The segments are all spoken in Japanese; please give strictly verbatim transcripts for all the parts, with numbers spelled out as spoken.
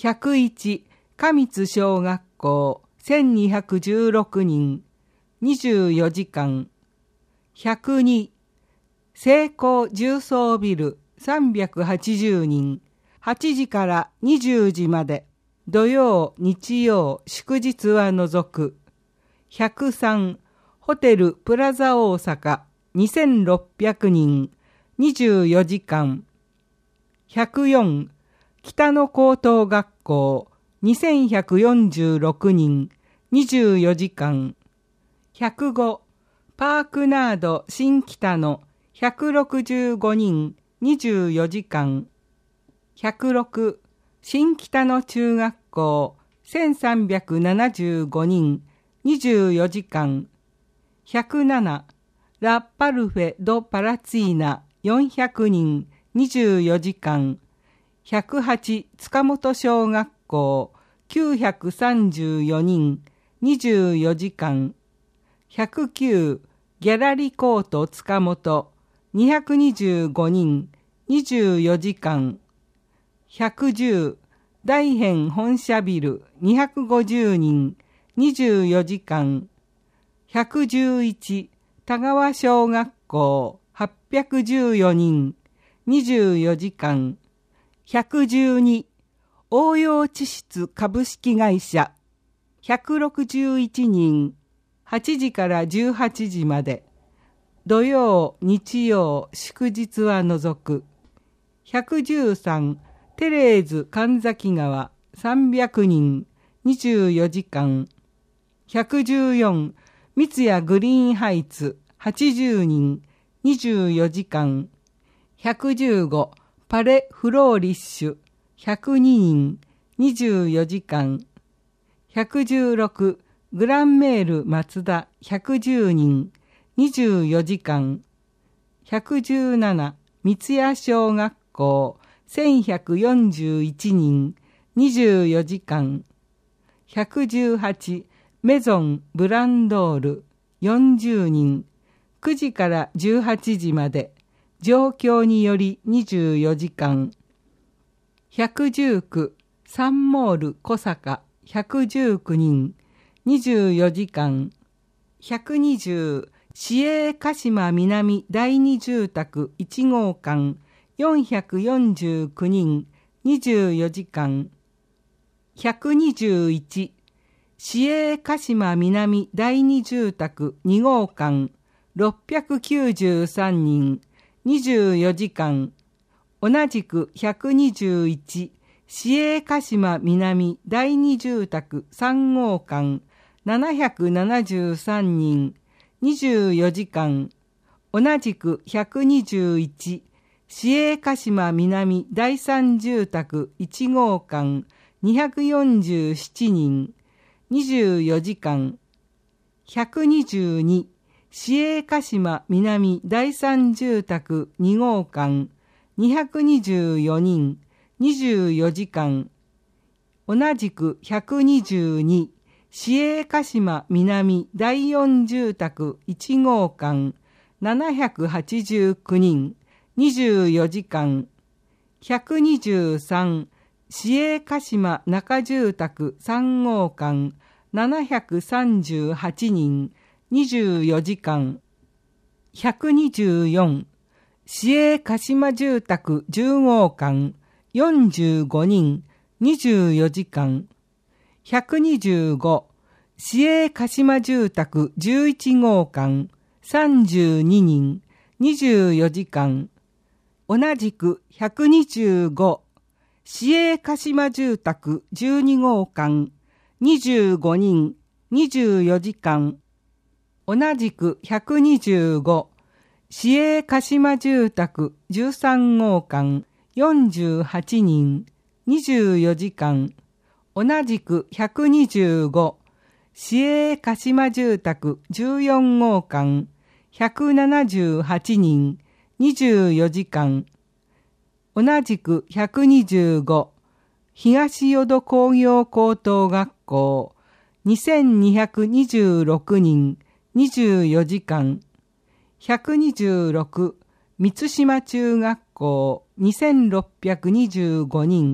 ひゃくいち上津小学校せんにひゃくじゅうろくにんにじゅうよじかん。ひゃくに西高重曹ビルさんびゃくはちじゅうにんはちじからにじゅうじまで土曜日曜祝日は除く。ひゃくさんホテルプラザ大阪にせんろっぴゃくにんにじゅうよじかん。ひゃくよん北野高等学校にせんひゃくよんじゅうろくにんにじゅうよじかん。ひゃくごパークナード新北野ひゃくろくじゅうごにんにじゅうよじかん。ひゃくろく新北野中学校せんさんびゃくななじゅうごにんにじゅうよじかん。ひゃくななラ・パルフェ・ド・パラツィーナよんひゃくにんにじゅうよじかん。ひゃくはち塚本小学校きゅうひゃくさんじゅうよにんにじゅうよじかん。ひゃくきゅうギャラリーコート塚本にひゃくにじゅうごにんにじゅうよじかん。ひゃくじゅう大変本社ビルにひゃくごじゅうにんにじゅうよじかん。ひゃくじゅういち田川小学校はっぴゃくじゅうよにんにじゅうよじかん。ひゃくじゅうに応用地質株式会社ひゃくろくじゅういちにんはちじからじゅうはちじまで土曜日曜祝日は除く。ひゃくじゅうさんテレーズ神崎川さんびゃくにんにじゅうよじかん。ひゃくじゅうよん三ツ谷グリーンハイツはちじゅうにんにじゅうよじかん。ひゃくじゅうごパレフローリッシュひゃくににんにじゅうよじかん。ひゃくじゅうろくグランメール松田ひゃくじゅうにんにじゅうよじかん。ひゃくじゅうなな三ツ谷小学校せんひゃくよんじゅういちにんにじゅうよじかん。ひゃくじゅうはちメゾンブランドールよんじゅうにんくじからじゅうはちじまで状況によりにじゅうよじかん。ひゃくじゅうきゅうサンモール小坂ひゃくじゅうきゅうにんにじゅうよじかん。ひゃくにじゅう市営鹿島南第二住宅いちごうかんよんひゃくよんじゅうきゅうにんにじゅうよじかん。ひゃくにじゅういち市営鹿島南第二住宅にごうかんろっぴゃくきゅうじゅうさんにんにじゅうよじかん。同じくひゃくにじゅういち市営鹿島南第二住宅さんごうかんななひゃくななじゅうさんにんにじゅうよじかん。同じくひゃくにじゅういち市営鹿島南第三住宅いちごうかんにひゃくよんじゅうななにんにじゅうよじかん。ひゃくにじゅうに市営鹿島南第三住宅にごうかんにひゃくにじゅうよにんにじゅうよじかん。同じくひゃくにじゅうに市営鹿島南第四住宅いちごうかんななひゃくはちじゅうきゅうにんにじゅうよじかん。ひゃくにじゅうさん市営鹿島中住宅さんごうかんななひゃくさんじゅうはちにんにじゅうよじかん。ひゃくにじゅうよん市営鹿島住宅じゅうごうかんよんじゅうごにんにじゅうよじかん。ひゃくにじゅうご市営鹿島住宅じゅういちごうかんさんじゅうににんにじゅうよじかん。同じくひゃくにじゅうご市営鹿島住宅じゅうにごうかんにじゅうごにんにじゅうよじかん。同じくひゃくにじゅうご市営鹿島住宅じゅうさんごうかんよんじゅうはちにんにじゅうよじかん。同じくひゃくにじゅうご市営鹿島住宅じゅうよんごうかんひゃくななじゅうはちにんにじゅうよじかん。同じくひゃくにじゅうご東淀工業高等学校にせんにひゃくにじゅうろくにんにじゅうよじかん。ひゃくにじゅうろく満島中学校にせんろっぴゃくにじゅうごにん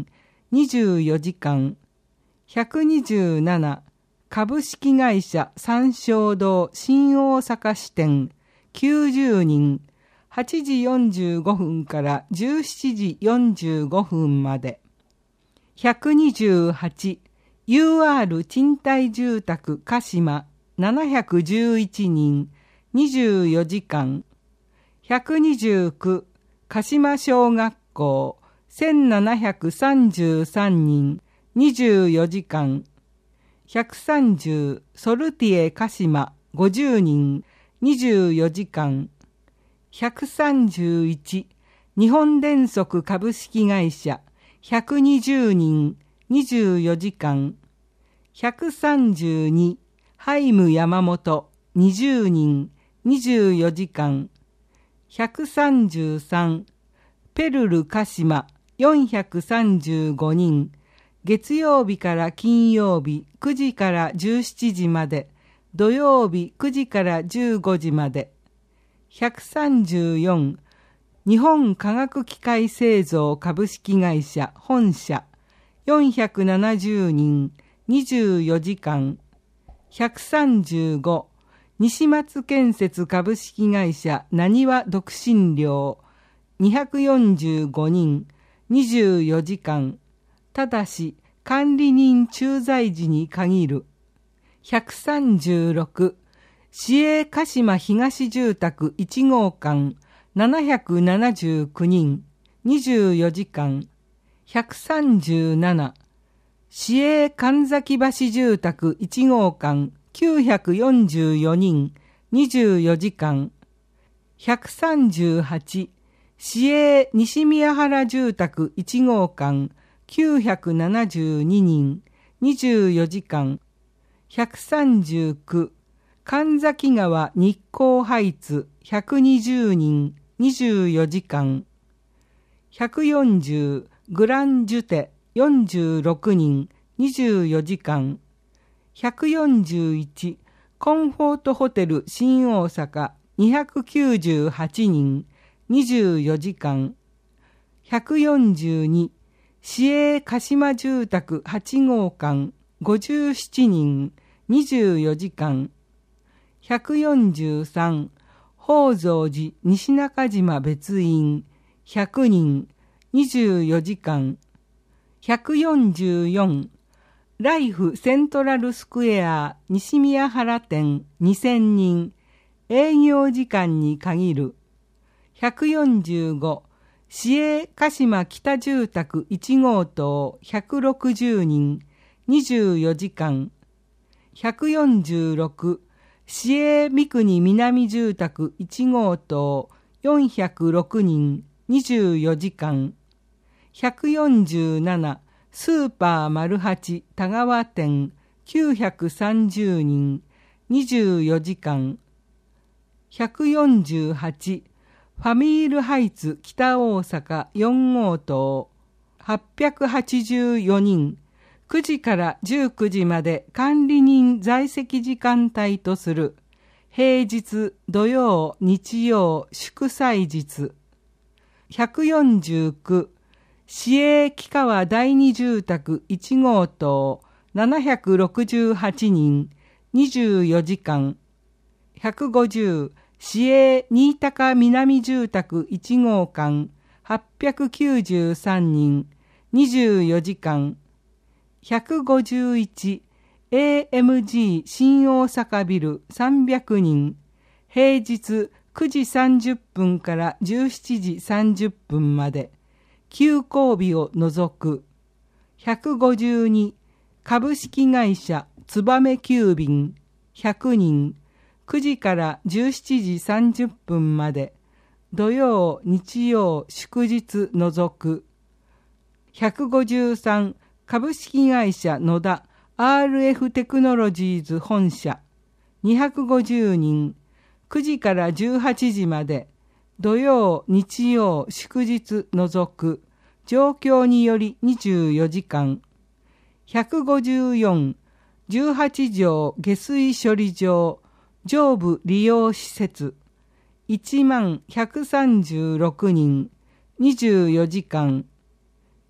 にじゅうよじかん。ひゃくにじゅうなな株式会社三正堂新大阪支店きゅうじゅうにん、はちじよんじゅうごふんからじゅうしちじよんじゅうごふんまで。ひゃくにじゅうはち ユーアール 賃貸住宅鹿島ななひゃくじゅういちにんにじゅうよじかん。ひゃくにじゅうきゅう鹿島小学校せんななひゃくさんじゅうさんにんにじゅうよじかん。ひゃくさんじゅうソルティエ鹿島ごじゅうにんにじゅうよじかん。ひゃくさんじゅういち日本電足株式会社ひゃくにじゅうにんにじゅうよじかん。ひゃくさんじゅうにハイム山本にじゅうにんにじゅうよじかん。ひゃくさんじゅうさんペルル鹿島よんひゃくさんじゅうごにん、月曜日から金曜日くじからじゅうしちじまで、土曜日くじからじゅうごじまで。ひゃくさんじゅうよん日本化学機械製造株式会社本社よんひゃくななじゅうにんにじゅうよじかん。ひゃくさんじゅうご西松建設株式会社なにわ独身寮にひゃくよんじゅうごにんにじゅうよじかん。ただし管理人駐在時に限る。ひゃくさんじゅうろく市営鹿島東住宅いち号館ななひゃくななじゅうきゅうにんにじゅうよじかん。ひゃくさんじゅうなな市営神崎橋住宅いち号館きゅうひゃくよんじゅうよにんにじゅうよじかん。ひゃくさんじゅうはち市営西宮原住宅いち号館きゅうひゃくななじゅうににんにじゅうよじかん。ひゃくさんじゅうきゅう神崎川日光ハイツひゃくにじゅうにんにじゅうよじかん。ひゃくよんじゅうグランジュテよんじゅうろくにんにじゅうよじかん。ひゃくよんじゅういちコンフォートホテル新大阪にひゃくきゅうじゅうはちにんにじゅうよじかん。ひゃくよんじゅうに市営鹿島住宅はち号館ごじゅうななにんにじゅうよじかん。ひゃくよんじゅうさん宝蔵寺西中島別院ひゃくにんにじゅうよじかん。ひゃくよんじゅうよんライフセントラルスクエア西宮原店にせんにん営業時間に限る。ひゃくよんじゅうご市営鹿島北住宅いち号棟ひゃくろくじゅうにんにじゅうよじかん。ひゃくよんじゅうろく市営三国南住宅いち号棟よんひゃくろくにんにじゅうよじかん。ひゃくよんじゅうななスーパーマルハチ田川店きゅうひゃくさんじゅうにんにじゅうよじかん。ひゃくよんじゅうはちファミールハイツ北大阪よん号棟はっぴゃくはちじゅうよにんくじからじゅうくじまで管理人在籍時間帯とする。平日土曜日曜祝祭日。ひゃくよんじゅうきゅう市営木川第二住宅いち号棟ななひゃくろくじゅうはちにんにじゅうよじかん。ひゃくごじゅう市営新高南住宅いち号館はっぴゃくきゅうじゅうさんにんにじゅうよじかん。ひゃくごじゅういちエーエムジー 新大阪ビルさんびゃくにん平日くじさんじゅっぷんからじゅうしちじさんじゅっぷんまで休校日を除く。ひゃくごじゅうに株式会社燕急便ひゃくにんくじからじゅうしちじさんじゅっぷんまで土曜日曜祝日除く。ひゃくごじゅうさん株式会社野田 アールエフ テクノロジーズ本社にひゃくごじゅうにんくじからじゅうはちじまで土曜日曜祝日除く。状況によりにじゅうよじかん。ひゃくごじゅうよんじゅうはち条下水処理場上部利用施設いちまんひゃくさんじゅうろくにんにじゅうよじかん。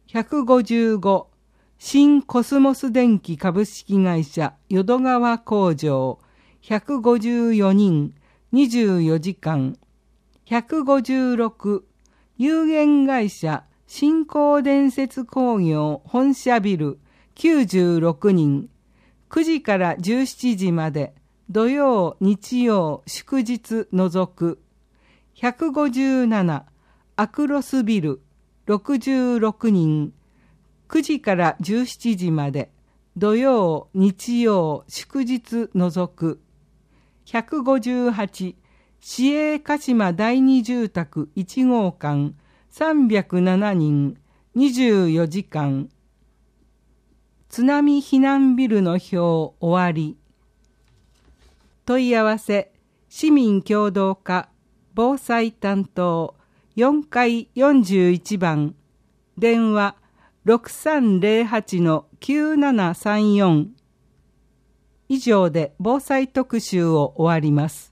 ひゃくごじゅうご、新コスモス電機株式会社淀川工場ひゃくごじゅうよにんにじゅうよじかん。ひゃくごじゅうろく、有限会社新興伝説工業本社ビルきゅうじゅうろくにん、くじからじゅうしちじまで、土曜、日曜、祝日除く。ひゃくごじゅうなな、アクロスビルろくじゅうろくにん、くじからじゅうしちじまで、土曜、日曜、祝日除く。ひゃくごじゅうはち、市営鹿島第二住宅いち号館さんびゃくななにん、にじゅうよじかん。津波避難ビルの表終わり。問い合わせ、市民協働課防災担当よんかいよんじゅういちばん、電話 ろくさんぜろはちのきゅうななさんよん。以上で防災特集を終わります。